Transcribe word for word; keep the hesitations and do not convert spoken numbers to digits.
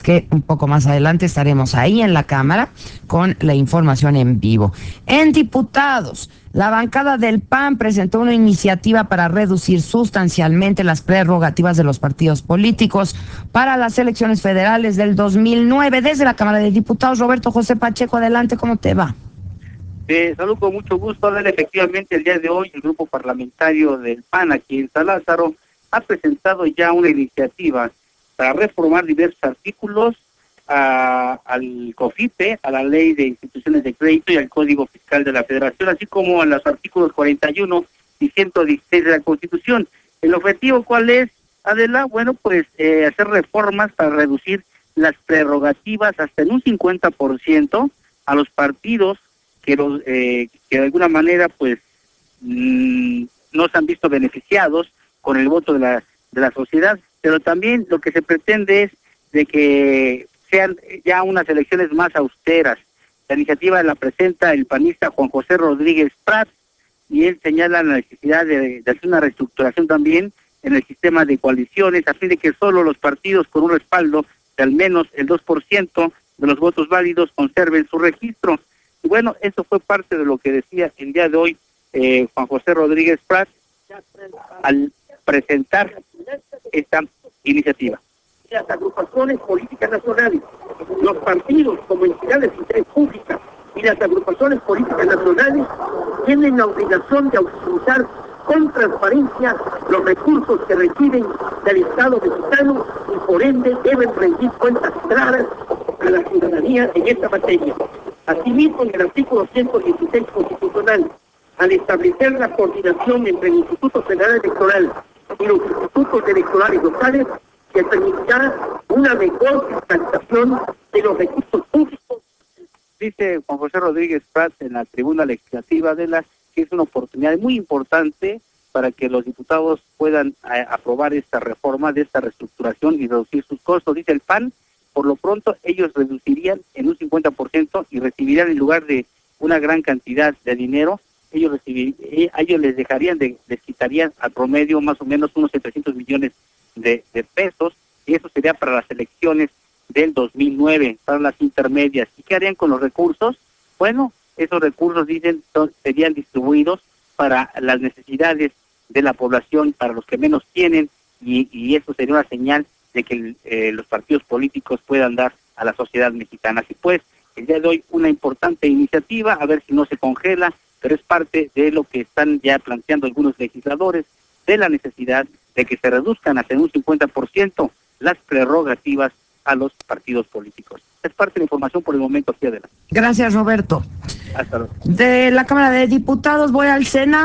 que un poco más adelante estaremos ahí en la Cámara con la información en vivo. En diputados, la bancada del P A N presentó una iniciativa para reducir sustancialmente las prerrogativas de los partidos políticos para las elecciones federales del dos mil nueve. Desde la Cámara de Diputados, Roberto José Pacheco, adelante, ¿cómo te va? Te saludo con mucho gusto. A ver, efectivamente, el día de hoy el grupo parlamentario del P A N aquí en San Lázaro ha presentado ya una iniciativa para reformar diversos artículos a, al COFIPE, a la Ley de Instituciones de Crédito y al Código Fiscal de la Federación, así como a los artículos cuarenta y uno y ciento dieciséis de la Constitución. ¿El objetivo cuál es, Adela? Bueno, pues eh, hacer reformas para reducir las prerrogativas hasta en un cincuenta por ciento a los partidos que, los, eh, que de alguna manera pues mmm, no se han visto beneficiados con el voto de la, de la sociedad, pero también lo que se pretende es de que sean ya unas elecciones más austeras. La iniciativa la presenta el panista Juan José Rodríguez Prat y él señala la necesidad de, de hacer una reestructuración también en el sistema de coaliciones a fin de que solo los partidos con un respaldo de al menos el dos por ciento de los votos válidos conserven su registro. Y bueno, eso fue parte de lo que decía el día de hoy eh, Juan José Rodríguez Prat al presentar esta iniciativa. Las agrupaciones políticas nacionales, los partidos como entidades de interés pública y las agrupaciones políticas nacionales tienen la obligación de utilizar con transparencia los recursos que reciben del Estado mexicano y por ende deben rendir cuentas claras a la ciudadanía en esta materia. Asimismo, en el artículo ciento dieciséis constitucional, al establecer la coordinación entre el Instituto Federal Electoral y los institutos electorales locales, que permitirá una mejor fiscalización de los recursos públicos. Dice Juan José Rodríguez Prat en la tribuna legislativa de la que es una oportunidad muy importante para que los diputados puedan a, aprobar esta reforma de esta reestructuración y reducir sus costos. Dice el P A N, por lo pronto ellos reducirían en un cincuenta por ciento y recibirían en lugar de una gran cantidad de dinero, ellos recibirían, ellos les dejarían, de, les quitarían al promedio más o menos unos setecientos millones de, de pesos, y eso sería para las elecciones del dos mil nueve, para las intermedias. ¿Y qué harían con los recursos? Bueno, esos recursos, dicen, son, serían distribuidos para las necesidades de la población, para los que menos tienen, y, y eso sería una señal de que eh, los partidos políticos puedan dar a la sociedad mexicana. Así pues, el día de hoy una importante iniciativa, a ver si no se congela, pero es parte de lo que están ya planteando algunos legisladores, de la necesidad de que se reduzcan hasta un cincuenta por ciento las prerrogativas a los partidos políticos. Es parte de la información por el momento aquí adelante. Gracias, Roberto. Hasta luego. De la Cámara de Diputados voy al Senado.